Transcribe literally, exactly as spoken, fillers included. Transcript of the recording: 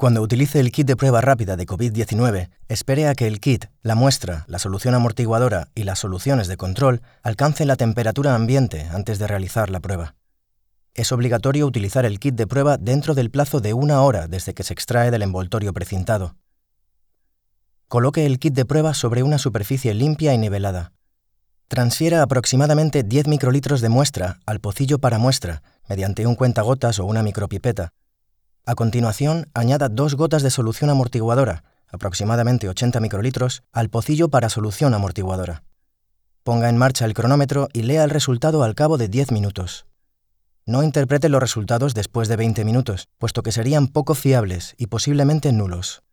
Cuando utilice el kit de prueba rápida de COVID diecinueve, espere a que el kit, la muestra, la solución amortiguadora y las soluciones de control alcancen la temperatura ambiente antes de realizar la prueba. Es obligatorio utilizar el kit de prueba dentro del plazo de una hora desde que se extrae del envoltorio precintado. Coloque el kit de prueba sobre una superficie limpia y nivelada. Transfiera aproximadamente diez microlitros de muestra al pocillo para muestra mediante un cuentagotas o una micropipeta. A continuación, añada dos gotas de solución amortiguadora, aproximadamente ochenta microlitros, al pocillo para solución amortiguadora. Ponga en marcha el cronómetro y lea el resultado al cabo de diez minutos. No interprete los resultados después de veinte minutos, puesto que serían poco fiables y posiblemente nulos.